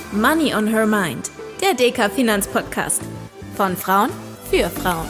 Money on Her Mind, der DK Finanzpodcast. Von Frauen für Frauen.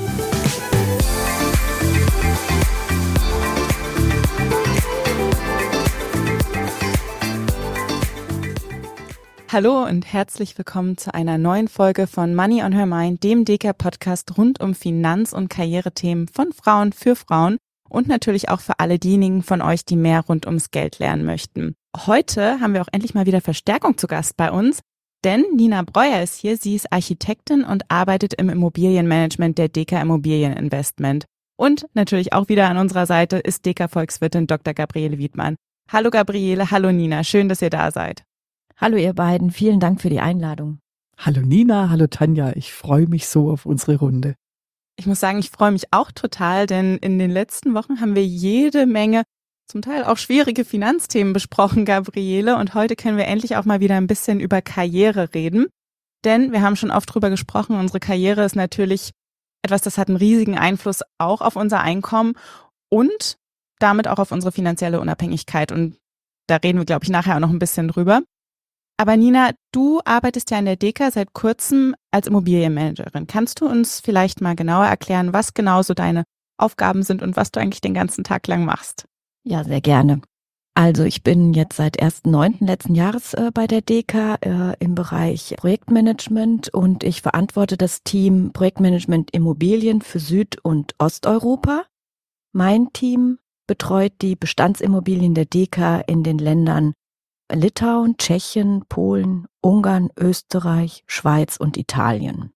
Hallo und herzlich willkommen zu einer neuen Folge von Money on Her Mind, dem DK-Podcast rund um Finanz- und Karrierethemen von Frauen für Frauen und natürlich auch für alle diejenigen von euch, die mehr rund ums Geld lernen möchten. Heute haben wir auch endlich mal wieder Verstärkung zu Gast bei uns, denn Nina Breuer ist hier. Sie ist Architektin und arbeitet im Immobilienmanagement der DK Immobilieninvestment. Und natürlich auch wieder an unserer Seite ist DK-Volkswirtin Dr. Gabriele Wiedmann. Hallo Gabriele, hallo Nina, schön, dass ihr da seid. Hallo ihr beiden, vielen Dank für die Einladung. Hallo Nina, hallo Tanja, ich freue mich so auf unsere Runde. Ich muss sagen, ich freue mich auch total, denn in den letzten Wochen haben wir jede Menge, zum Teil auch schwierige Finanzthemen besprochen, Gabriele. Und heute können wir endlich auch mal wieder ein bisschen über Karriere reden. Denn wir haben schon oft drüber gesprochen, unsere Karriere ist natürlich etwas, das hat einen riesigen Einfluss auch auf unser Einkommen und damit auch auf unsere finanzielle Unabhängigkeit. Und da reden wir, glaube ich, nachher auch noch ein bisschen drüber. Aber Nina, du arbeitest ja in der DK seit kurzem als Immobilienmanagerin. Kannst du uns vielleicht mal genauer erklären, was genau so deine Aufgaben sind und was du eigentlich den ganzen Tag lang machst? Ja, sehr gerne. Also ich bin jetzt seit 1.9. letzten Jahres bei der DK im Bereich Projektmanagement und ich verantworte das Team Projektmanagement Immobilien für Süd- und Osteuropa. Mein Team betreut die Bestandsimmobilien der DK in den Ländern Litauen, Tschechien, Polen, Ungarn, Österreich, Schweiz und Italien.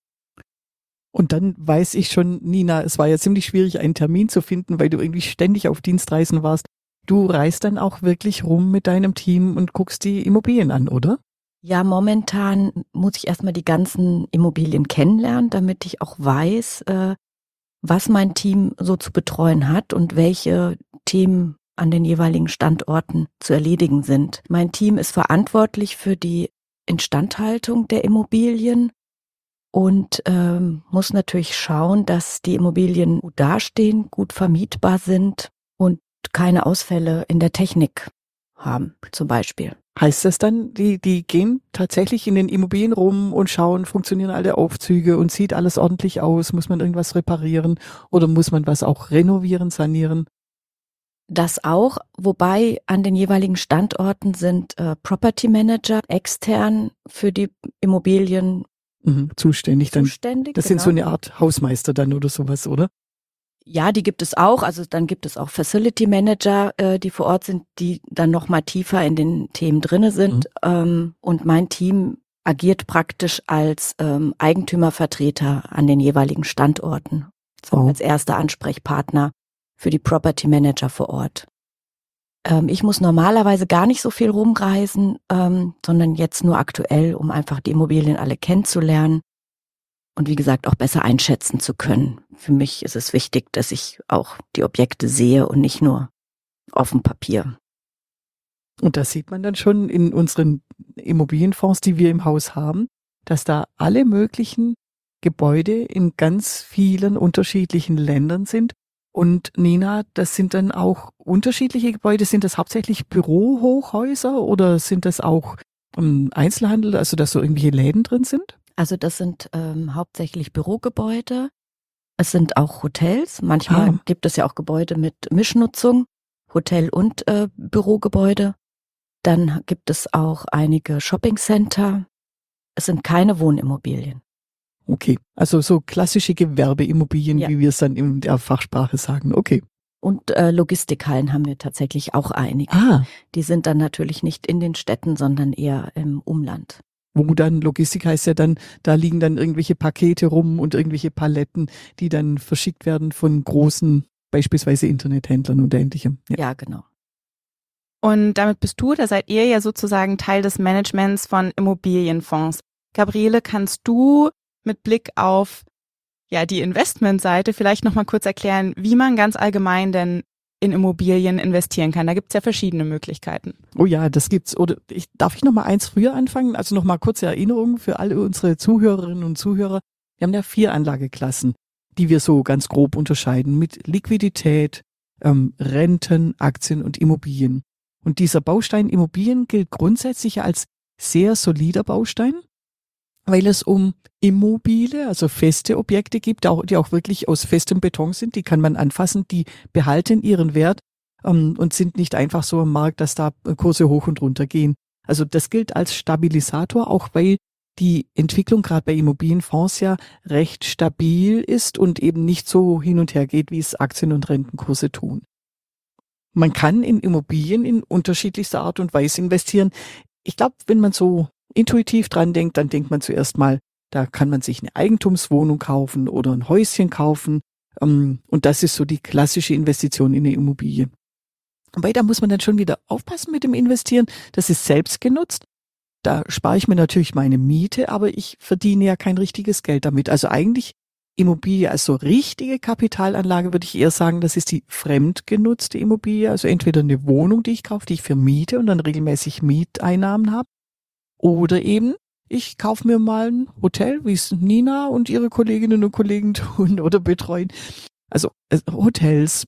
Und dann weiß ich schon, Nina, es war ja ziemlich schwierig, einen Termin zu finden, weil du irgendwie ständig auf Dienstreisen warst. Du reist dann auch wirklich rum mit deinem Team und guckst die Immobilien an, oder? Ja, momentan muss ich erstmal die ganzen Immobilien kennenlernen, damit ich auch weiß, was mein Team so zu betreuen hat und welche Themen an den jeweiligen Standorten zu erledigen sind. Mein Team ist verantwortlich für die Instandhaltung der Immobilien und muss natürlich schauen, dass die Immobilien gut dastehen, gut vermietbar sind und keine Ausfälle in der Technik haben, zum Beispiel. Heißt das dann, die gehen tatsächlich in den Immobilien rum und schauen, funktionieren alle Aufzüge und sieht alles ordentlich aus? Muss man irgendwas reparieren oder muss man was auch renovieren, sanieren? Das auch, wobei an den jeweiligen Standorten sind Property Manager extern für die Immobilien zuständig. Das genau. sind so eine Art Hausmeister dann oder sowas, oder? Ja, die gibt es auch. Also dann gibt es auch Facility Manager, die vor Ort sind, die dann noch mal tiefer in den Themen drinne sind. Und mein Team agiert praktisch als Eigentümervertreter an den jeweiligen Standorten. Als erster Ansprechpartner für die Property Manager vor Ort. Ich muss normalerweise gar nicht so viel rumreisen, sondern jetzt nur aktuell, um einfach die Immobilien alle kennenzulernen und wie gesagt auch besser einschätzen zu können. Für mich ist es wichtig, dass ich auch die Objekte sehe und nicht nur auf dem Papier. Und das sieht man dann schon in unseren Immobilienfonds, die wir im Haus haben, dass da alle möglichen Gebäude in ganz vielen unterschiedlichen Ländern sind. Und Nina, das sind dann auch unterschiedliche Gebäude. Sind das hauptsächlich Bürohochhäuser oder sind das auch Einzelhandel, also dass so irgendwelche Läden drin sind? Also das sind hauptsächlich Bürogebäude. Es sind auch Hotels. Manchmal gibt es ja auch Gebäude mit Mischnutzung, Hotel- und Bürogebäude. Dann gibt es auch einige Shoppingcenter. Es sind keine Wohnimmobilien. Okay, also so klassische Gewerbeimmobilien, wie wir es dann in der Fachsprache sagen. Okay. Und Logistikhallen haben wir tatsächlich auch einige. Die sind dann natürlich nicht in den Städten, sondern eher im Umland. Wo dann, Logistik heißt ja dann, da liegen dann irgendwelche Pakete rum und irgendwelche Paletten, die dann verschickt werden von großen, beispielsweise Internethändlern und Ähnlichem. Ja, genau. Und damit da seid ihr ja sozusagen Teil des Managements von Immobilienfonds. Gabriele, kannst du mit Blick auf die Investmentseite vielleicht noch mal kurz erklären, wie man ganz allgemein denn in Immobilien investieren kann? Da gibt es ja verschiedene Möglichkeiten. Oh ja, das gibt's. Oder darf ich noch mal eins früher anfangen? Also noch mal kurze Erinnerung für alle unsere Zuhörerinnen und Zuhörer. Wir haben ja 4 Anlageklassen, die wir so ganz grob unterscheiden mit Liquidität, Renten, Aktien und Immobilien. Und dieser Baustein Immobilien gilt grundsätzlich als sehr solider Baustein, weil es um immobile, also feste Objekte gibt, die auch wirklich aus festem Beton sind. Die kann man anfassen, die behalten ihren Wert und sind nicht einfach so am Markt, dass da Kurse hoch und runter gehen. Also das gilt als Stabilisator, auch weil die Entwicklung gerade bei Immobilienfonds ja recht stabil ist und eben nicht so hin und her geht, wie es Aktien- und Rentenkurse tun. Man kann in Immobilien in unterschiedlichster Art und Weise investieren. Ich glaube, wenn man so intuitiv dran denkt, dann denkt man zuerst mal, da kann man sich eine Eigentumswohnung kaufen oder ein Häuschen kaufen. Und das ist so die klassische Investition in eine Immobilie. Wobei, da muss man dann schon wieder aufpassen mit dem Investieren. Das ist selbst genutzt. Da spare ich mir natürlich meine Miete, aber ich verdiene ja kein richtiges Geld damit. Also eigentlich Immobilie als so richtige Kapitalanlage würde ich eher sagen, das ist die fremdgenutzte Immobilie. Also entweder eine Wohnung, die ich kaufe, die ich vermiete und dann regelmäßig Mieteinnahmen habe. Oder eben, ich kaufe mir mal ein Hotel, wie es Nina und ihre Kolleginnen und Kollegen tun oder betreuen. Also Hotels,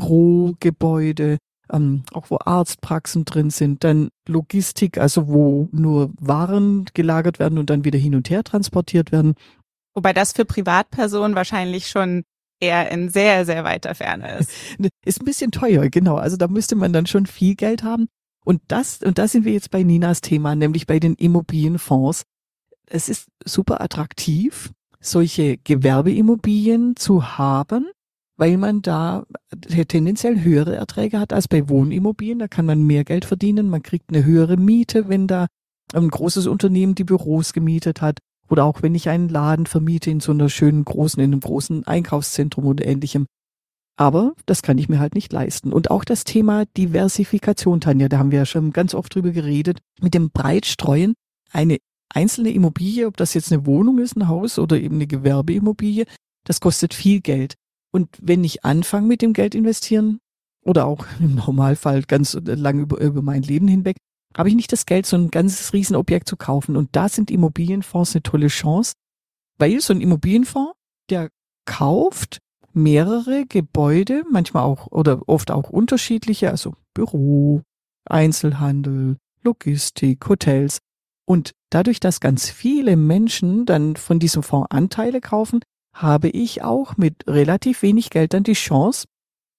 Bürogebäude, auch wo Arztpraxen drin sind, dann Logistik, also wo nur Waren gelagert werden und dann wieder hin und her transportiert werden. Wobei das für Privatpersonen wahrscheinlich schon eher in sehr, sehr weiter Ferne ist. Ist ein bisschen teuer, genau. Also da müsste man dann schon viel Geld haben. Und da sind wir jetzt bei Ninas Thema, nämlich bei den Immobilienfonds. Es ist super attraktiv, solche Gewerbeimmobilien zu haben, weil man da tendenziell höhere Erträge hat als bei Wohnimmobilien. Da kann man mehr Geld verdienen, man kriegt eine höhere Miete, wenn da ein großes Unternehmen die Büros gemietet hat oder auch wenn ich einen Laden vermiete in so einer schönen in einem großen Einkaufszentrum oder ähnlichem. Aber das kann ich mir halt nicht leisten. Und auch das Thema Diversifikation, Tanja, da haben wir ja schon ganz oft drüber geredet, mit dem Breitstreuen. Eine einzelne Immobilie, ob das jetzt eine Wohnung ist, ein Haus oder eben eine Gewerbeimmobilie, das kostet viel Geld. Und wenn ich anfange mit dem Geld investieren oder auch im Normalfall ganz lang über mein Leben hinweg, habe ich nicht das Geld, so ein ganzes Riesenobjekt zu kaufen. Und da sind Immobilienfonds eine tolle Chance, weil so ein Immobilienfonds, der kauft mehrere Gebäude, manchmal auch oder oft auch unterschiedliche, also Büro, Einzelhandel, Logistik, Hotels. Und dadurch, dass ganz viele Menschen dann von diesem Fonds Anteile kaufen, habe ich auch mit relativ wenig Geld dann die Chance,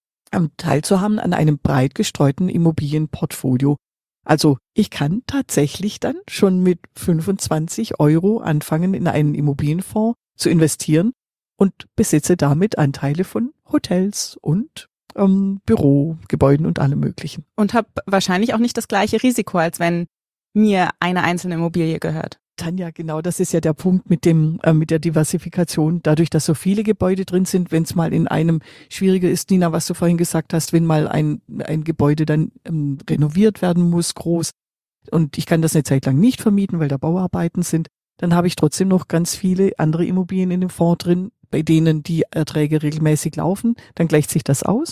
teilzuhaben an einem breit gestreuten Immobilienportfolio. Also ich kann tatsächlich dann schon mit 25 € anfangen, in einen Immobilienfonds zu investieren und besitze damit Anteile von Hotels und Bürogebäuden und allem Möglichen. Und habe wahrscheinlich auch nicht das gleiche Risiko, als wenn mir eine einzelne Immobilie gehört. Tanja, genau, das ist ja der Punkt mit der Diversifikation. Dadurch, dass so viele Gebäude drin sind, wenn es mal in einem schwieriger ist, Nina, was du vorhin gesagt hast, wenn mal ein Gebäude dann renoviert werden muss, groß, und ich kann das eine Zeit lang nicht vermieten, weil da Bauarbeiten sind, dann habe ich trotzdem noch ganz viele andere Immobilien in dem Fonds drin, bei denen die Erträge regelmäßig laufen. Dann gleicht sich das aus.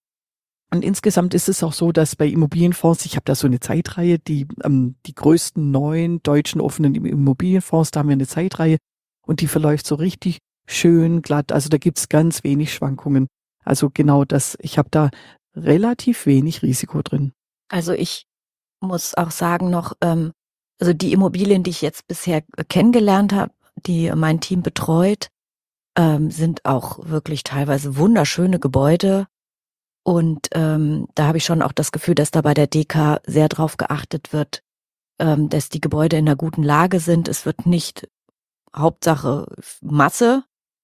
Und insgesamt ist es auch so, dass bei Immobilienfonds, ich habe da so eine Zeitreihe, die größten 9 deutschen offenen Immobilienfonds, da haben wir eine Zeitreihe und die verläuft so richtig schön glatt. Also da gibt's ganz wenig Schwankungen. Also genau das, ich habe da relativ wenig Risiko drin. Also ich muss auch sagen noch, also die Immobilien, die ich jetzt bisher kennengelernt habe, die mein Team betreut, sind auch wirklich teilweise wunderschöne Gebäude. Und da habe ich schon auch das Gefühl, dass da bei der DK sehr drauf geachtet wird, dass die Gebäude in einer guten Lage sind. Es wird nicht Hauptsache Masse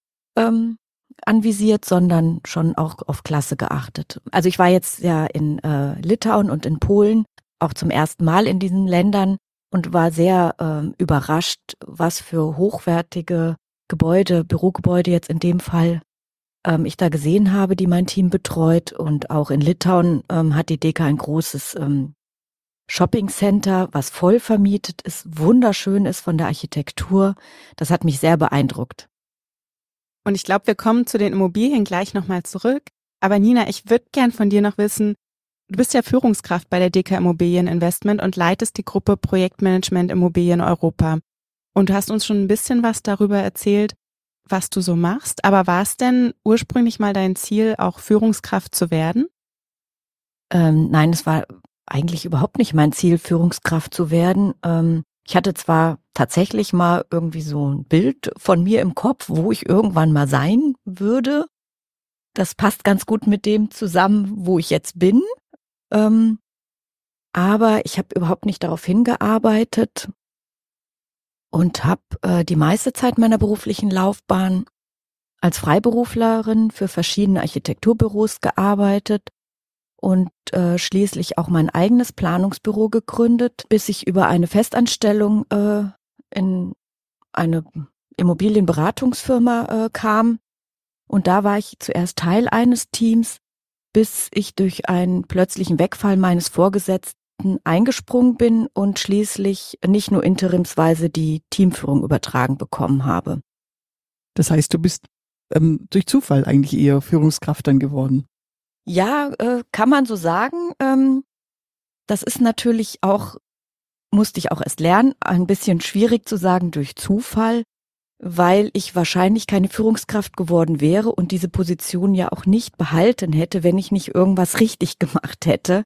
anvisiert, sondern schon auch auf Klasse geachtet. Also ich war jetzt ja in Litauen und in Polen auch zum ersten Mal in diesen Ländern und war sehr überrascht, was für hochwertige Gebäude, Bürogebäude jetzt in dem Fall, ich da gesehen habe, die mein Team betreut. Und auch in Litauen hat die DK ein großes Shopping-Center, was voll vermietet ist, wunderschön ist von der Architektur. Das hat mich sehr beeindruckt. Und ich glaube, wir kommen zu den Immobilien gleich nochmal zurück. Aber Nina, ich würde gern von dir noch wissen, du bist ja Führungskraft bei der DK Immobilieninvestment und leitest die Gruppe Projektmanagement Immobilien Europa. Und du hast uns schon ein bisschen was darüber erzählt, was du so machst. Aber war es denn ursprünglich mal dein Ziel, auch Führungskraft zu werden? Nein, es war eigentlich überhaupt nicht mein Ziel, Führungskraft zu werden. Ich hatte zwar tatsächlich mal irgendwie so ein Bild von mir im Kopf, wo ich irgendwann mal sein würde. Das passt ganz gut mit dem zusammen, wo ich jetzt bin. Aber ich habe überhaupt nicht darauf hingearbeitet und habe die meiste Zeit meiner beruflichen Laufbahn als Freiberuflerin für verschiedene Architekturbüros gearbeitet und schließlich auch mein eigenes Planungsbüro gegründet, bis ich über eine Festanstellung in eine Immobilienberatungsfirma kam. Und da war ich zuerst Teil eines Teams, bis ich durch einen plötzlichen Wegfall meines Vorgesetzten eingesprungen bin und schließlich nicht nur interimsweise die Teamführung übertragen bekommen habe. Das heißt, du bist durch Zufall eigentlich eher Führungskraft dann geworden. Ja, kann man so sagen. Das ist natürlich auch, musste ich auch erst lernen, ein bisschen schwierig zu sagen durch Zufall, weil ich wahrscheinlich keine Führungskraft geworden wäre und diese Position ja auch nicht behalten hätte, wenn ich nicht irgendwas richtig gemacht hätte.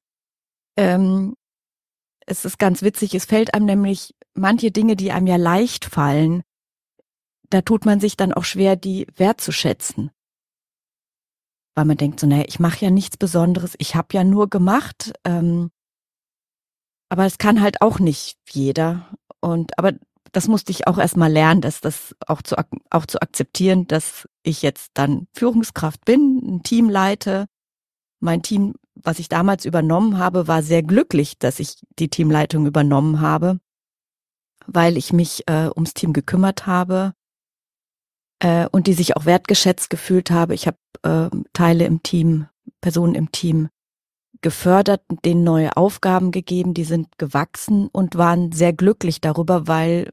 Es ist ganz witzig, es fällt einem nämlich manche Dinge, die einem ja leicht fallen, da tut man sich dann auch schwer, die wertzuschätzen. Weil man denkt so, naja, ich mache ja nichts Besonderes, ich habe ja nur gemacht. Aber es kann halt auch nicht jeder. Aber das musste ich auch erstmal lernen, dass das auch zu akzeptieren, dass ich jetzt dann Führungskraft bin, ein Team leite. Mein Team, was ich damals übernommen habe, war sehr glücklich, dass ich die Teamleitung übernommen habe, weil ich mich ums Team gekümmert habe und die sich auch wertgeschätzt gefühlt habe. Ich habe Teile im Team, Personen im Team gefördert, denen neue Aufgaben gegeben, die sind gewachsen und waren sehr glücklich darüber, weil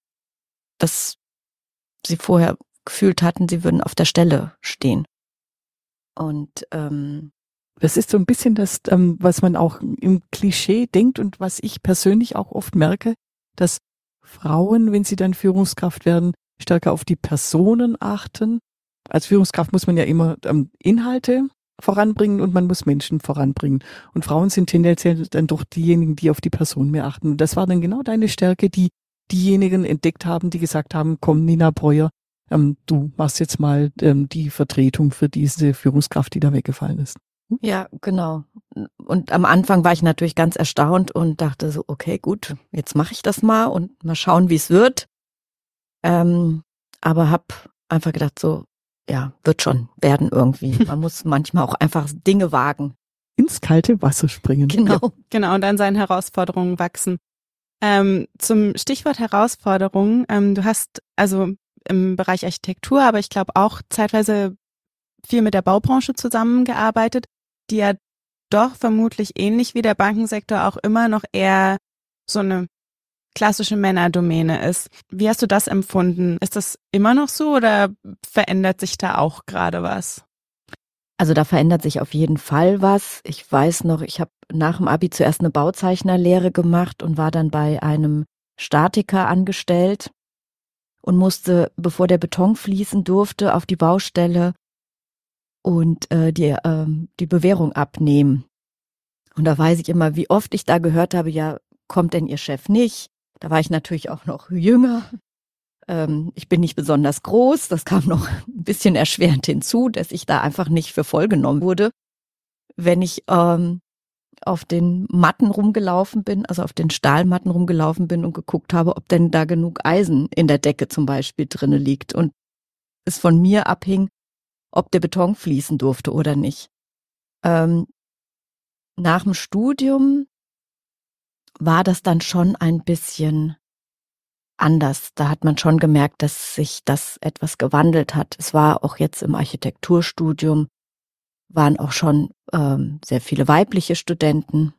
sie vorher gefühlt hatten, sie würden auf der Stelle stehen. Und das ist so ein bisschen das, was man auch im Klischee denkt und was ich persönlich auch oft merke, dass Frauen, wenn sie dann Führungskraft werden, stärker auf die Personen achten. Als Führungskraft muss man ja immer Inhalte voranbringen und man muss Menschen voranbringen. Und Frauen sind tendenziell dann doch diejenigen, die auf die Person mehr achten. Und das war dann genau deine Stärke, die diejenigen entdeckt haben, die gesagt haben, komm Nina Breuer, du machst jetzt mal die Vertretung für diese Führungskraft, die da weggefallen ist. Ja, genau. Und am Anfang war ich natürlich ganz erstaunt und dachte so, okay, gut, jetzt mache ich das mal und mal schauen, wie es wird. Aber habe einfach gedacht so, ja, wird schon werden irgendwie. Man muss manchmal auch einfach Dinge wagen. Ins kalte Wasser springen. Genau. Ja. Genau, und an seinen Herausforderungen wachsen. Zum Stichwort Herausforderungen, du hast also im Bereich Architektur, aber ich glaube auch zeitweise viel mit der Baubranche zusammengearbeitet, die ja doch vermutlich ähnlich wie der Bankensektor auch immer noch eher so eine klassische Männerdomäne ist. Wie hast du das empfunden? Ist das immer noch so oder verändert sich da auch gerade was? Also da verändert sich auf jeden Fall was. Ich weiß noch, ich habe nach dem Abi zuerst eine Bauzeichnerlehre gemacht und war dann bei einem Statiker angestellt und musste, bevor der Beton fließen durfte, auf die Baustelle und die Bewährung abnehmen. Und da weiß ich immer, wie oft ich da gehört habe, ja, kommt denn Ihr Chef nicht? Da war ich natürlich auch noch jünger. Ich bin nicht besonders groß. Das kam noch ein bisschen erschwerend hinzu, dass ich da einfach nicht für voll genommen wurde. Wenn ich auf den Matten rumgelaufen bin, also auf den Stahlmatten rumgelaufen bin und geguckt habe, ob denn da genug Eisen in der Decke zum Beispiel drinne liegt und es von mir abhing, ob der Beton fließen durfte oder nicht. Nach dem Studium war das dann schon ein bisschen anders. Da hat man schon gemerkt, dass sich das etwas gewandelt hat. Es war auch jetzt im Architekturstudium, waren auch schon sehr viele weibliche Studenten.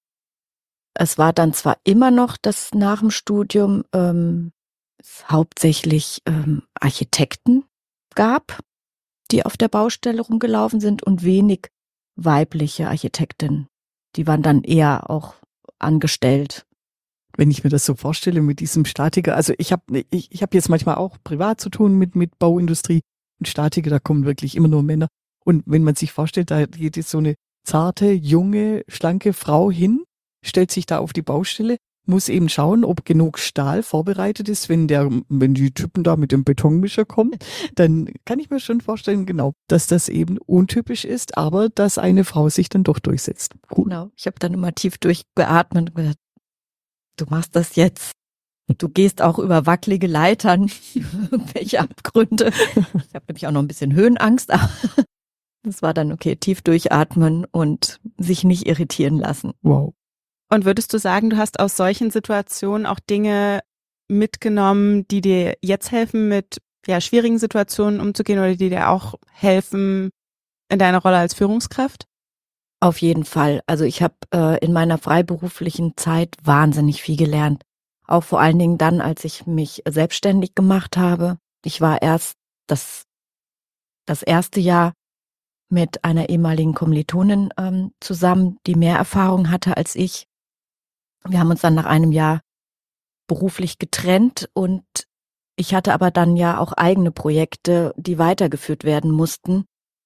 Es war dann zwar immer noch, dass nach dem Studium es hauptsächlich Architekten gab, die auf der Baustelle rumgelaufen sind und wenig weibliche Architektinnen. Die waren dann eher auch angestellt. Wenn ich mir das so vorstelle mit diesem Statiker, also ich hab jetzt manchmal auch privat zu tun mit Bauindustrie und Statiker, da kommen wirklich immer nur Männer. Und wenn man sich vorstellt, da geht jetzt so eine zarte, junge, schlanke Frau hin, stellt sich da auf die Baustelle, muss eben schauen, ob genug Stahl vorbereitet ist. Wenn die Typen da mit dem Betonmischer kommen, dann kann ich mir schon vorstellen, genau, dass das eben untypisch ist, aber dass eine Frau sich dann doch durchsetzt. Cool. Genau. Ich habe dann immer tief durchgeatmet und gesagt, du machst das jetzt. Du gehst auch über wackelige Leitern, irgendwelche Abgründe. Ich habe nämlich auch noch ein bisschen Höhenangst, aber das war dann okay, tief durchatmen und sich nicht irritieren lassen. Wow. Und würdest du sagen, du hast aus solchen Situationen auch Dinge mitgenommen, die dir jetzt helfen, mit schwierigen Situationen umzugehen oder die dir auch helfen in deiner Rolle als Führungskraft? Auf jeden Fall. Also ich habe in meiner freiberuflichen Zeit wahnsinnig viel gelernt. Auch vor allen Dingen dann, als ich mich selbstständig gemacht habe. Ich war erst das erste Jahr mit einer ehemaligen Kommilitonin zusammen, die mehr Erfahrung hatte als ich. Wir haben uns dann nach einem Jahr beruflich getrennt und ich hatte aber dann ja auch eigene Projekte, die weitergeführt werden mussten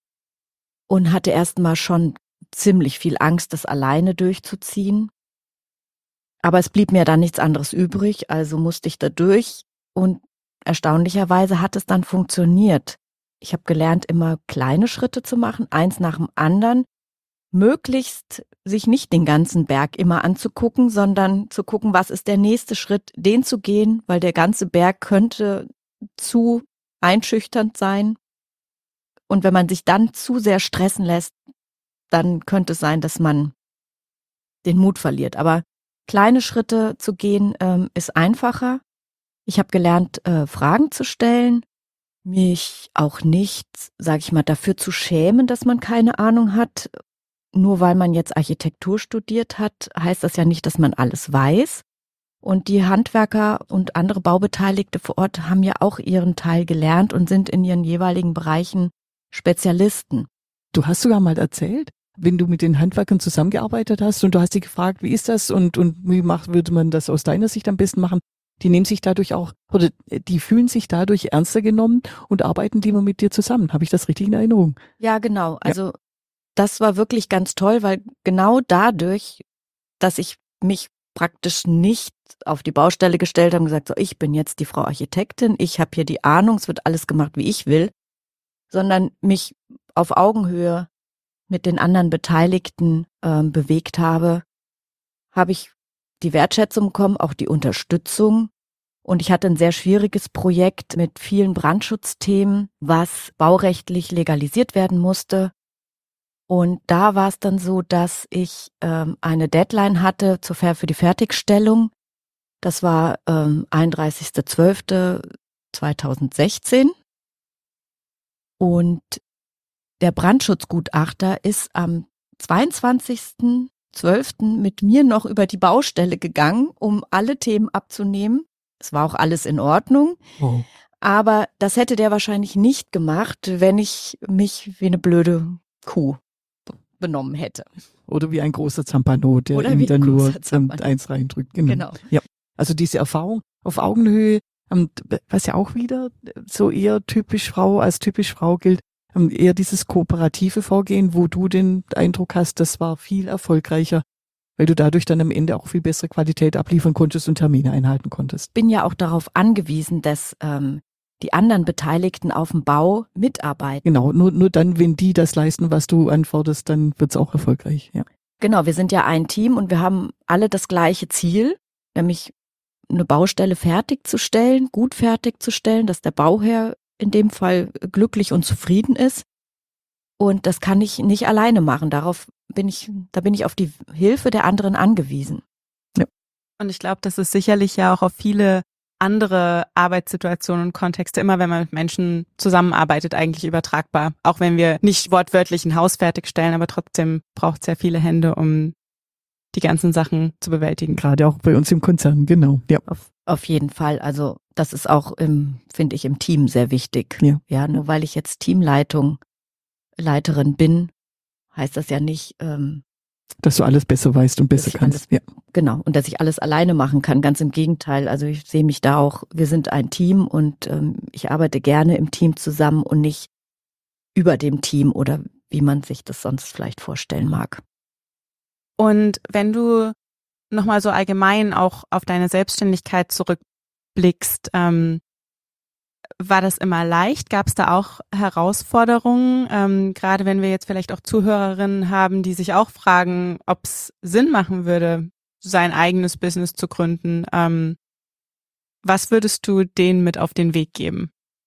und hatte erstmal schon ziemlich viel Angst, das alleine durchzuziehen. Aber es blieb mir dann nichts anderes übrig, also musste ich da durch und erstaunlicherweise hat es dann funktioniert. Ich habe gelernt, immer kleine Schritte zu machen, eins nach dem anderen, möglichst sich nicht den ganzen Berg immer anzugucken, sondern zu gucken, was ist der nächste Schritt, den zu gehen, weil der ganze Berg könnte zu einschüchternd sein. Und wenn man sich dann zu sehr stressen lässt, dann könnte es sein, dass man den Mut verliert. Aber kleine Schritte zu gehen ist einfacher. Ich habe gelernt, Fragen zu stellen, mich auch nicht, sage ich mal, dafür zu schämen, dass man keine Ahnung hat. Nur weil man jetzt Architektur studiert hat, heißt das ja nicht, dass man alles weiß. Und die Handwerker und andere Baubeteiligte vor Ort haben ja auch ihren Teil gelernt und sind in ihren jeweiligen Bereichen Spezialisten. Du hast sogar mal erzählt, wenn du mit den Handwerkern zusammengearbeitet hast und du hast sie gefragt, wie ist das und würde man das aus deiner Sicht am besten machen? Die nehmen sich dadurch auch, oder die fühlen sich dadurch ernster genommen und arbeiten lieber mit dir zusammen. Habe ich das richtig in Erinnerung? Ja, genau. Also das war wirklich ganz toll, weil genau dadurch, dass ich mich praktisch nicht auf die Baustelle gestellt habe und gesagt, so, ich bin jetzt die Frau Architektin, ich habe hier die Ahnung, es wird alles gemacht, wie ich will, sondern mich auf Augenhöhe mit den anderen Beteiligten bewegt habe ich die Wertschätzung bekommen, auch die Unterstützung. Und ich hatte ein sehr schwieriges Projekt mit vielen Brandschutzthemen, was baurechtlich legalisiert werden musste. Und da war es dann so, dass ich eine Deadline hatte für die Fertigstellung. Das war 31.12.2016. Und der Brandschutzgutachter ist am 22.12. mit mir noch über die Baustelle gegangen, um alle Themen abzunehmen. Es war auch alles in Ordnung. Oh. Aber das hätte der wahrscheinlich nicht gemacht, wenn ich mich wie eine blöde Kuh benommen hätte. Oder wie ein großer Zampano, der Oder ihm wie dann ein nur großer Zampano. eins reindrückt. Genau. Genau. Ja. Also diese Erfahrung auf Augenhöhe, was ja auch wieder so eher als typisch Frau gilt, eher dieses kooperative Vorgehen, wo du den Eindruck hast, das war viel erfolgreicher, weil du dadurch dann am Ende auch viel bessere Qualität abliefern konntest und Termine einhalten konntest. Bin ja auch darauf angewiesen, dass die anderen Beteiligten auf dem Bau mitarbeiten. Genau, nur dann, wenn die das leisten, was du anforderst, dann wird's auch erfolgreich. Ja. Genau, wir sind ja ein Team und wir haben alle das gleiche Ziel, nämlich eine Baustelle fertigzustellen, gut fertigzustellen, dass der Bauherr in dem Fall glücklich und zufrieden ist. Und das kann ich nicht alleine machen. Da bin ich auf die Hilfe der anderen angewiesen. Ja. Und ich glaube, das ist sicherlich ja auch auf viele andere Arbeitssituationen und Kontexte, immer wenn man mit Menschen zusammenarbeitet, eigentlich übertragbar. Auch wenn wir nicht wortwörtlich ein Haus fertigstellen, aber trotzdem braucht es ja viele Hände, um die ganzen Sachen zu bewältigen. Gerade auch bei uns im Konzern, genau. Ja. Auf jeden Fall. Also das ist auch, finde ich, im Team sehr wichtig. Ja. Nur weil ich jetzt Leiterin bin, heißt das ja nicht, dass du alles besser weißt und besser kannst. Ja. Genau. Und dass ich alles alleine machen kann. Ganz im Gegenteil. Also ich sehe mich da auch, wir sind ein Team und ich arbeite gerne im Team zusammen und nicht über dem Team oder wie man sich das sonst vielleicht vorstellen mag. Und wenn du nochmal so allgemein auch auf deine Selbstständigkeit zurückblickst, war das immer leicht? Gab es da auch Herausforderungen? Gerade wenn wir jetzt vielleicht auch Zuhörerinnen haben, die sich auch fragen, ob es Sinn machen würde, sein eigenes Business zu gründen. Was würdest du denen mit auf den Weg geben?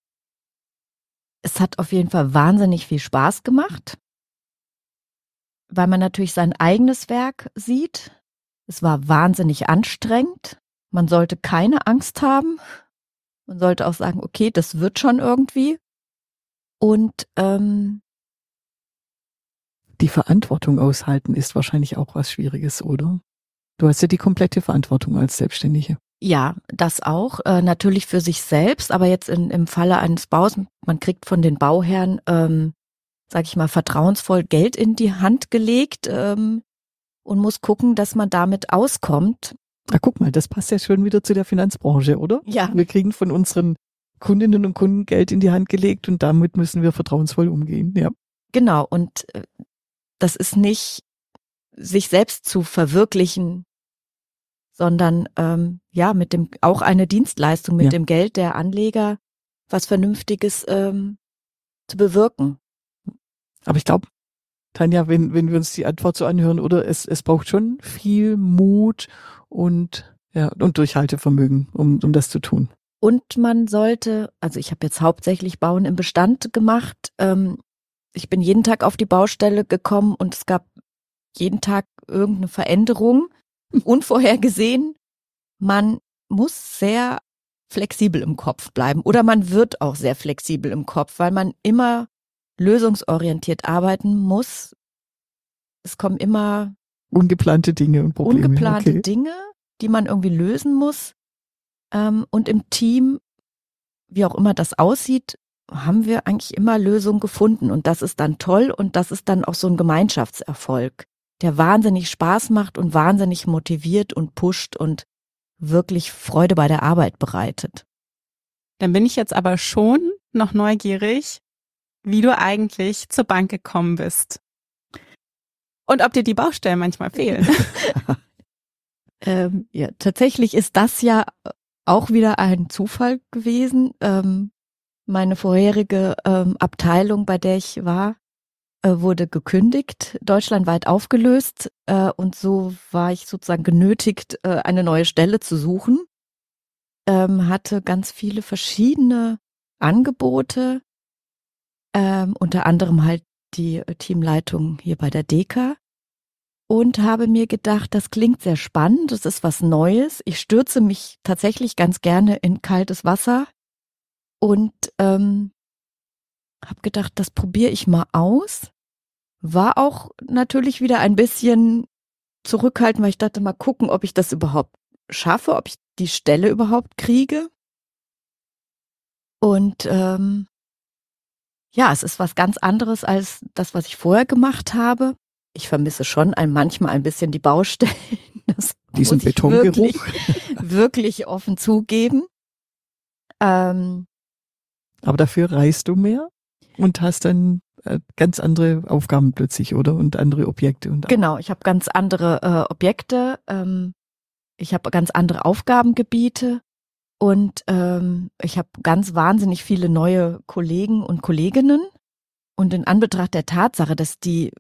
Es hat auf jeden Fall wahnsinnig viel Spaß gemacht, weil man natürlich sein eigenes Werk sieht. Es war wahnsinnig anstrengend. Man sollte keine Angst haben. Man sollte auch sagen, okay, das wird schon irgendwie. Und Die Verantwortung aushalten ist wahrscheinlich auch was Schwieriges, oder? Du hast ja die komplette Verantwortung als Selbstständige. ja, das auch. Natürlich für sich selbst, aber jetzt im Falle eines Baus, man kriegt von den Bauherren, sag ich mal, vertrauensvoll Geld in die Hand gelegt und muss gucken, dass man damit auskommt. Guck mal, das passt ja schon wieder zu der Finanzbranche, oder? Ja. Wir kriegen von unseren Kundinnen und Kunden Geld in die Hand gelegt und damit müssen wir vertrauensvoll umgehen. Ja. Genau, und das ist nicht sich selbst zu verwirklichen, sondern mit dem auch eine Dienstleistung mit dem Geld der Anleger was Vernünftiges zu bewirken. Aber ich glaube, Tanja, wenn wir uns die Antwort so anhören, oder es braucht schon viel Mut und Durchhaltevermögen, um das zu tun. Und man sollte, also ich habe jetzt hauptsächlich Bauen im Bestand gemacht. Ich bin jeden Tag auf die Baustelle gekommen und es gab jeden Tag irgendeine Veränderung, unvorhergesehen. Man muss sehr flexibel im Kopf bleiben oder man wird auch sehr flexibel im Kopf, weil man immer lösungsorientiert arbeiten muss. Es kommen immer ungeplante Dinge und Probleme. Ungeplante Dinge, die man irgendwie lösen muss. Und im Team, wie auch immer das aussieht, haben wir eigentlich immer Lösungen gefunden. Und das ist dann toll und das ist dann auch so ein Gemeinschaftserfolg, der wahnsinnig Spaß macht und wahnsinnig motiviert und pusht und wirklich Freude bei der Arbeit bereitet. Dann bin ich jetzt aber schon noch neugierig, wie du eigentlich zur Bank gekommen bist. Und ob dir die Baustellen manchmal fehlen. Ja, tatsächlich ist das ja auch wieder ein Zufall gewesen. Meine vorherige Abteilung, bei der ich war, wurde gekündigt, deutschlandweit aufgelöst und so war ich sozusagen genötigt, eine neue Stelle zu suchen. Hatte ganz viele verschiedene Angebote, unter anderem halt die Teamleitung hier bei der DEKA und habe mir gedacht, das klingt sehr spannend, das ist was Neues. Ich stürze mich tatsächlich ganz gerne in kaltes Wasser und habe gedacht, das probiere ich mal aus. War auch natürlich wieder ein bisschen zurückhaltend, weil ich dachte, mal gucken, ob ich das überhaupt schaffe, ob ich die Stelle überhaupt kriege. Und es ist was ganz anderes als das, was ich vorher gemacht habe. Ich vermisse schon manchmal ein bisschen die Baustellen. Das diesen muss ich Betongeruch. wirklich offen zugeben. Aber dafür reist du mehr und hast dann ganz andere Aufgaben plötzlich, oder? Und andere Objekte. Genau, ich habe ganz andere Objekte. Ich habe ganz andere Aufgabengebiete. Und ich habe ganz wahnsinnig viele neue Kollegen und Kolleginnen. Und in Anbetracht der Tatsache, dass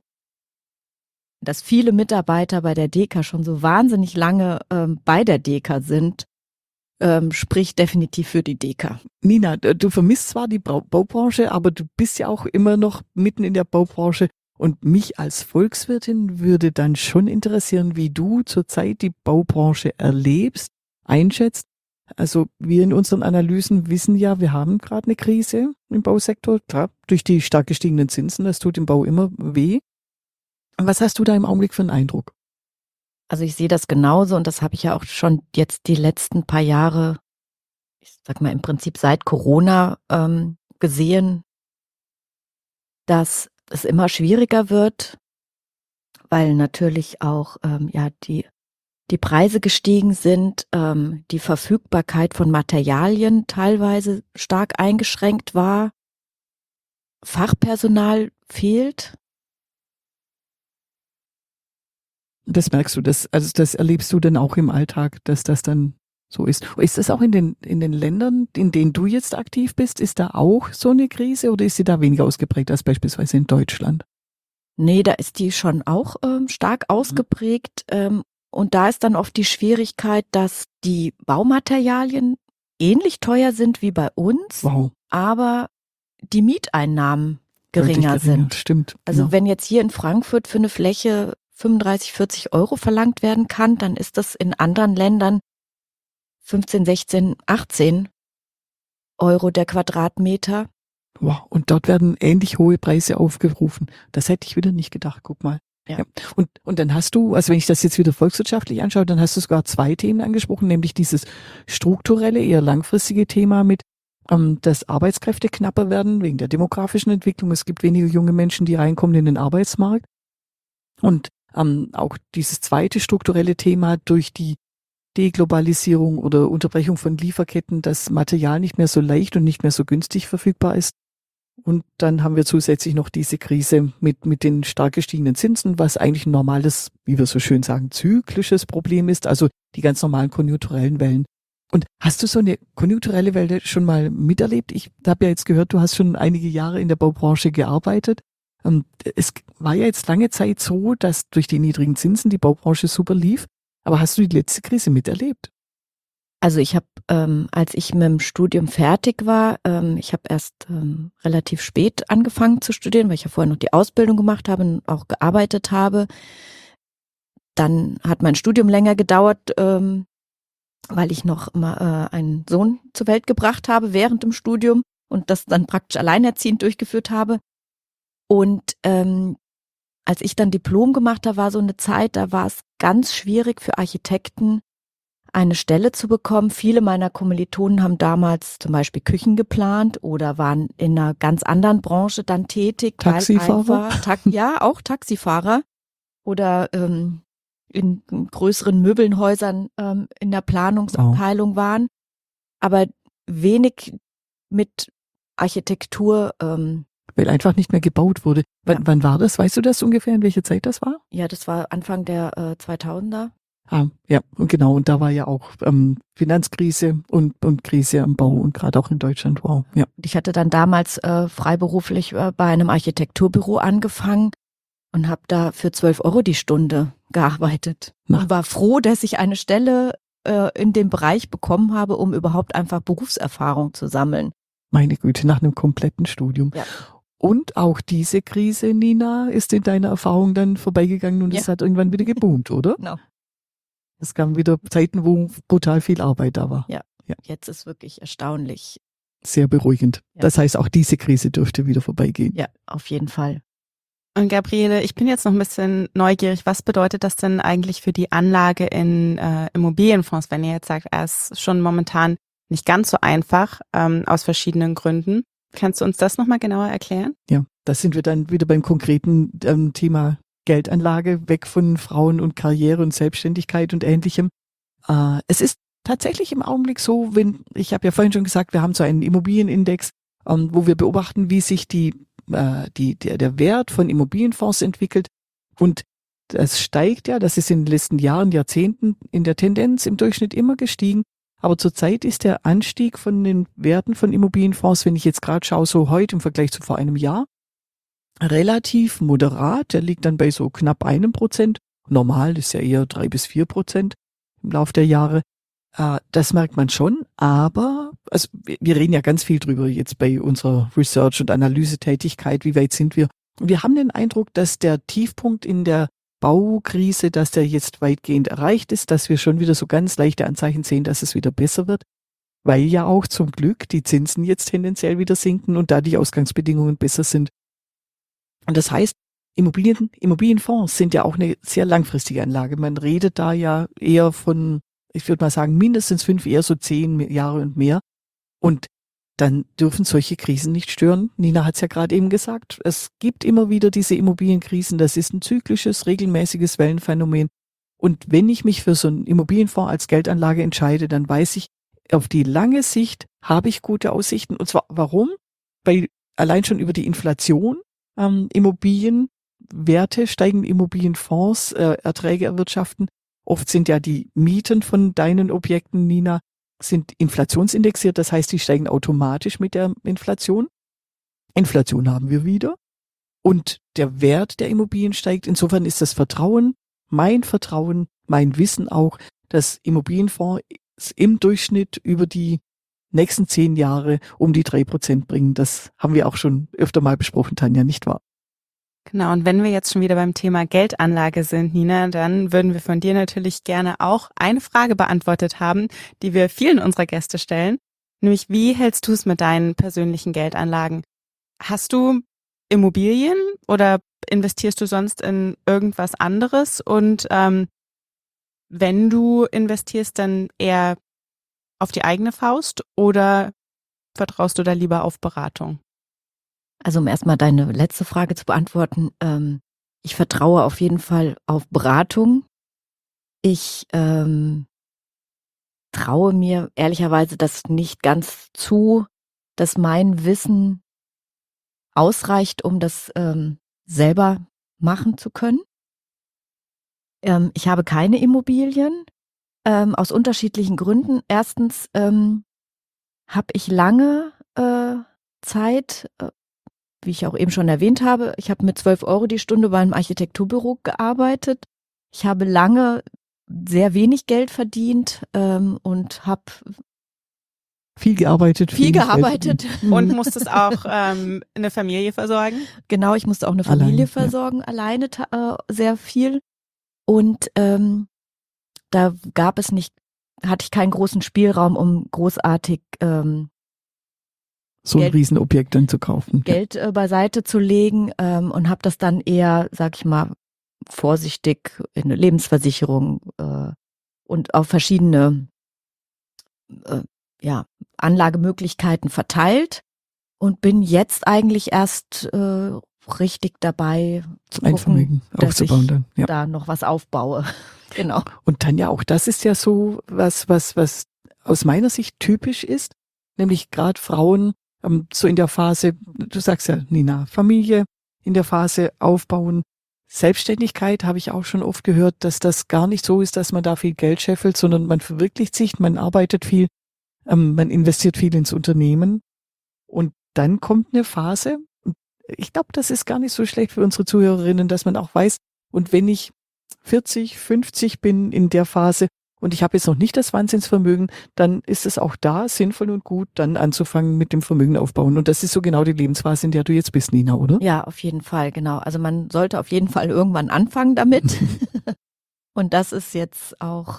viele Mitarbeiter bei der DEKA schon so wahnsinnig lange bei der DEKA sind, spricht definitiv für die DEKA. Nina, du vermisst zwar die Baubranche, aber du bist ja auch immer noch mitten in der Baubranche. Und mich als Volkswirtin würde dann schon interessieren, wie du zurzeit die Baubranche erlebst, einschätzt. Also wir in unseren Analysen wissen ja, wir haben gerade eine Krise im Bausektor, klar, durch die stark gestiegenen Zinsen, das tut im Bau immer weh. Was hast du da im Augenblick für einen Eindruck? Also ich sehe das genauso und das habe ich ja auch schon jetzt die letzten paar Jahre, ich sag mal im Prinzip seit Corona gesehen, dass es immer schwieriger wird, weil natürlich auch die Preise gestiegen sind, die Verfügbarkeit von Materialien teilweise stark eingeschränkt war, Fachpersonal fehlt. Das merkst du, also das erlebst du dann auch im Alltag, dass das dann so ist. Ist das auch in den Ländern, in denen du jetzt aktiv bist, ist da auch so eine Krise oder ist sie da weniger ausgeprägt als beispielsweise in Deutschland? Nee, da ist die schon auch stark ausgeprägt. Und da ist dann oft die Schwierigkeit, dass die Baumaterialien ähnlich teuer sind wie bei uns, Wow. aber die Mieteinnahmen geringer sind. Stimmt. Also genau. wenn jetzt hier in Frankfurt für eine Fläche 35, 40 Euro verlangt werden kann, dann ist das in anderen Ländern 15, 16, 18 Euro der Quadratmeter. Wow. Und dort werden ähnlich hohe Preise aufgerufen. Das hätte ich wieder nicht gedacht. Guck mal. Ja. Und dann hast du, also wenn ich das jetzt wieder volkswirtschaftlich anschaue, dann hast du sogar 2 Themen angesprochen, nämlich dieses strukturelle, eher langfristige Thema mit, dass Arbeitskräfte knapper werden wegen der demografischen Entwicklung. Es gibt weniger junge Menschen, die reinkommen in den Arbeitsmarkt. Und auch dieses zweite strukturelle Thema durch die Deglobalisierung oder Unterbrechung von Lieferketten, dass Material nicht mehr so leicht und nicht mehr so günstig verfügbar ist. Und dann haben wir zusätzlich noch diese Krise mit den stark gestiegenen Zinsen, was eigentlich ein normales, wie wir so schön sagen, zyklisches Problem ist, also die ganz normalen konjunkturellen Wellen. Und hast du so eine konjunkturelle Welle schon mal miterlebt? Ich habe ja jetzt gehört, du hast schon einige Jahre in der Baubranche gearbeitet. Es war ja jetzt lange Zeit so, dass durch die niedrigen Zinsen die Baubranche super lief. Aber hast du die letzte Krise miterlebt? Also ich habe, als ich mit dem Studium fertig war, ich habe erst relativ spät angefangen zu studieren, weil ich ja vorher noch die Ausbildung gemacht habe und auch gearbeitet habe. Dann hat mein Studium länger gedauert, weil ich noch mal, einen Sohn zur Welt gebracht habe während dem Studium und das dann praktisch alleinerziehend durchgeführt habe. Und als ich dann Diplom gemacht habe, war so eine Zeit, da war es ganz schwierig für Architekten, eine Stelle zu bekommen. Viele meiner Kommilitonen haben damals zum Beispiel Küchen geplant oder waren in einer ganz anderen Branche dann tätig. Taxifahrer? Ja, auch Taxifahrer oder in größeren Möbelhäusern in der Planungsabteilung waren, aber wenig mit Architektur. Weil einfach nicht mehr gebaut wurde. Wann war das? Weißt du das ungefähr, in welcher Zeit das war? Ja, das war Anfang der 2000er. Ja, und genau. Und da war ja auch Finanzkrise und Krise am Bau und gerade auch in Deutschland. Wow, ja. Und ich hatte dann damals freiberuflich bei einem Architekturbüro angefangen und habe da für 12 Euro die Stunde gearbeitet. Und war froh, dass ich eine Stelle in dem Bereich bekommen habe, um überhaupt einfach Berufserfahrung zu sammeln. Meine Güte, nach einem kompletten Studium. Ja. Und auch diese Krise, Nina, ist in deiner Erfahrung dann vorbeigegangen und es hat irgendwann wieder geboomt, oder? Genau. Es kamen wieder Zeiten, wo brutal viel Arbeit da war. Ja. Jetzt ist wirklich erstaunlich. Sehr beruhigend. Ja. Das heißt, auch diese Krise dürfte wieder vorbeigehen. Ja, auf jeden Fall. Und Gabriele, ich bin jetzt noch ein bisschen neugierig. Was bedeutet das denn eigentlich für die Anlage in Immobilienfonds, wenn ihr jetzt sagt, es ist schon momentan nicht ganz so einfach, aus verschiedenen Gründen. Kannst du uns das nochmal genauer erklären? Ja, da sind wir dann wieder beim konkreten Thema Geldanlage, weg von Frauen und Karriere und Selbstständigkeit und Ähnlichem. Es ist tatsächlich im Augenblick so, ich habe ja vorhin schon gesagt, wir haben so einen Immobilienindex, wo wir beobachten, wie sich der Wert von Immobilienfonds entwickelt. Und das steigt ja, das ist in den letzten Jahren, Jahrzehnten in der Tendenz im Durchschnitt immer gestiegen. Aber zurzeit ist der Anstieg von den Werten von Immobilienfonds, wenn ich jetzt gerade schaue, so heute im Vergleich zu vor einem Jahr, relativ moderat. Der liegt dann bei so knapp 1%. Normal ist ja eher 3-4% im Laufe der Jahre. Das merkt man schon, aber also wir reden ja ganz viel drüber jetzt bei unserer Research- und Analysetätigkeit, wie weit sind wir. Und wir haben den Eindruck, dass der Tiefpunkt in der Baukrise, dass der jetzt weitgehend erreicht ist, dass wir schon wieder so ganz leichte Anzeichen sehen, dass es wieder besser wird, weil ja auch zum Glück die Zinsen jetzt tendenziell wieder sinken und da die Ausgangsbedingungen besser sind. Und das heißt, Immobilienfonds sind ja auch eine sehr langfristige Anlage. Man redet da ja eher von, ich würde mal sagen, mindestens 5, eher so 10 Jahre und mehr. Und dann dürfen solche Krisen nicht stören. Nina hat es ja gerade eben gesagt, es gibt immer wieder diese Immobilienkrisen. Das ist ein zyklisches, regelmäßiges Wellenphänomen. Und wenn ich mich für so einen Immobilienfonds als Geldanlage entscheide, dann weiß ich, auf die lange Sicht habe ich gute Aussichten. Und zwar warum? Weil allein schon über die Inflation Immobilien Werte steigen, Immobilienfonds Erträge erwirtschaften. Oft sind ja die Mieten von deinen Objekten, Nina, sind inflationsindexiert. Das heißt, die steigen automatisch mit der Inflation. Inflation haben wir wieder. Und der Wert der Immobilien steigt. Insofern ist das Vertrauen, mein Wissen auch, dass Immobilienfonds im Durchschnitt über die nächsten 10 Jahre um die 3% bringen. Das haben wir auch schon öfter mal besprochen, Tanja, nicht wahr? Genau, und wenn wir jetzt schon wieder beim Thema Geldanlage sind, Nina, dann würden wir von dir natürlich gerne auch eine Frage beantwortet haben, die wir vielen unserer Gäste stellen, nämlich wie hältst du es mit deinen persönlichen Geldanlagen? Hast du Immobilien oder investierst du sonst in irgendwas anderes? Und wenn du investierst, dann eher auf die eigene Faust oder vertraust du da lieber auf Beratung? Also um erstmal deine letzte Frage zu beantworten, ich vertraue auf jeden Fall auf Beratung. Ich traue mir ehrlicherweise das nicht ganz zu, dass mein Wissen ausreicht, um das selber machen zu können. Ich habe keine Immobilien, aus unterschiedlichen Gründen. Erstens habe ich lange Zeit, wie ich auch eben schon erwähnt habe, ich habe mit 12 € die Stunde bei einem Architekturbüro gearbeitet. Ich habe lange sehr wenig Geld verdient und habe viel gearbeitet. Und musstest auch eine Familie versorgen? Genau, ich musste auch eine Familie versorgen, alleine sehr viel. Und da hatte ich keinen großen Spielraum, um großartig so ein Riesenobjekt dann zu kaufen. Geld beiseite zu legen und habe das dann eher, sag ich mal, vorsichtig in eine Lebensversicherung und auf verschiedene Anlagemöglichkeiten verteilt und bin jetzt eigentlich erst richtig dabei zu gucken, ein Vermögen aufzubauen dann. Ja. Da noch was aufbaue. Genau. Und Tanja, auch das ist ja so was aus meiner Sicht typisch ist, nämlich gerade Frauen so in der Phase, du sagst ja, Nina, Familie, in der Phase aufbauen, Selbstständigkeit habe ich auch schon oft gehört, dass das gar nicht so ist, dass man da viel Geld scheffelt, sondern man verwirklicht sich, man arbeitet viel, man investiert viel ins Unternehmen und dann kommt eine Phase, und ich glaube, das ist gar nicht so schlecht für unsere Zuhörerinnen, dass man auch weiß, und wenn ich 40, 50 bin in der Phase und ich habe jetzt noch nicht das Wahnsinnsvermögen, dann ist es auch da sinnvoll und gut, dann anzufangen mit dem Vermögen aufbauen. Und das ist so genau die Lebensphase, in der du jetzt bist, Nina, oder? Ja, auf jeden Fall, genau. Also man sollte auf jeden Fall irgendwann anfangen damit. Und das ist jetzt auch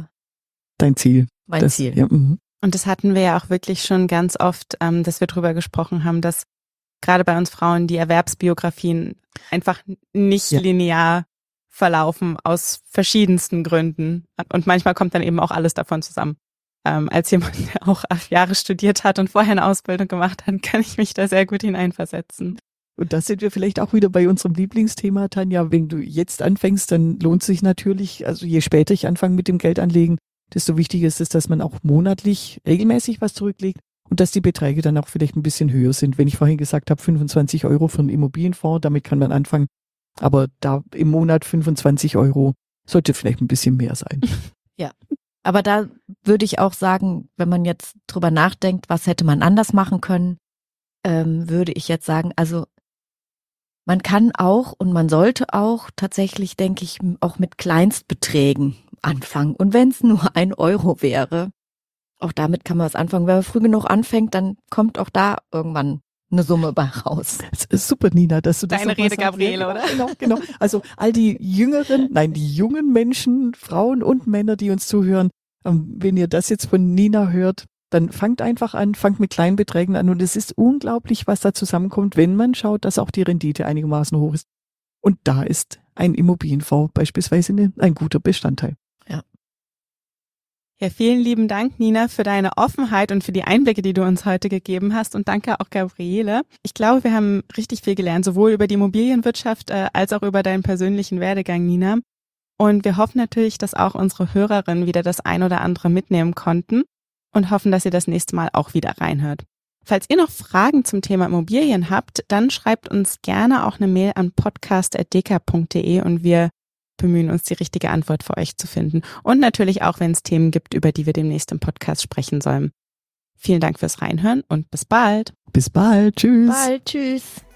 dein Ziel. Mein Ziel. Ja, und das hatten wir ja auch wirklich schon ganz oft, dass wir drüber gesprochen haben, dass gerade bei uns Frauen die Erwerbsbiografien einfach nicht linear verlaufen aus verschiedensten Gründen. Und manchmal kommt dann eben auch alles davon zusammen. Als jemand, der auch 8 Jahre studiert hat und vorher eine Ausbildung gemacht hat, kann ich mich da sehr gut hineinversetzen. Und da sind wir vielleicht auch wieder bei unserem Lieblingsthema, Tanja. Wenn du jetzt anfängst, dann lohnt sich natürlich, also je später ich anfange mit dem Geldanlegen, desto wichtiger ist es, dass man auch monatlich regelmäßig was zurücklegt und dass die Beträge dann auch vielleicht ein bisschen höher sind. Wenn ich vorhin gesagt habe, 25 € für einen Immobilienfonds, damit kann man anfangen. Aber da im Monat 25 € sollte vielleicht ein bisschen mehr sein. Ja, aber da würde ich auch sagen, wenn man jetzt drüber nachdenkt, was hätte man anders machen können, würde ich jetzt sagen, also man kann auch und man sollte auch tatsächlich, denke ich, auch mit Kleinstbeträgen anfangen. Und wenn es nur 1 € wäre, auch damit kann man was anfangen. Wenn man früh genug anfängt, dann kommt auch da irgendwann eine Summe bei raus. Das ist super, Nina, dass du das Deine Rede, Gabriele, ja, oder? Genau. Also all die die jungen Menschen, Frauen und Männer, die uns zuhören, wenn ihr das jetzt von Nina hört, dann fangt einfach an, fangt mit kleinen Beträgen an und es ist unglaublich, was da zusammenkommt, wenn man schaut, dass auch die Rendite einigermaßen hoch ist. Und da ist ein Immobilienfonds beispielsweise ein guter Bestandteil. Ja, vielen lieben Dank, Nina, für deine Offenheit und für die Einblicke, die du uns heute gegeben hast. Und danke auch, Gabriele. Ich glaube, wir haben richtig viel gelernt, sowohl über die Immobilienwirtschaft als auch über deinen persönlichen Werdegang, Nina. Und wir hoffen natürlich, dass auch unsere Hörerinnen wieder das ein oder andere mitnehmen konnten und hoffen, dass ihr das nächste Mal auch wieder reinhört. Falls ihr noch Fragen zum Thema Immobilien habt, dann schreibt uns gerne auch eine Mail an podcast@deka.de und wir bemühen uns, die richtige Antwort für euch zu finden. Und natürlich auch, wenn es Themen gibt, über die wir demnächst im Podcast sprechen sollen. Vielen Dank fürs Reinhören und bis bald. Bis bald. Tschüss. Bald, tschüss.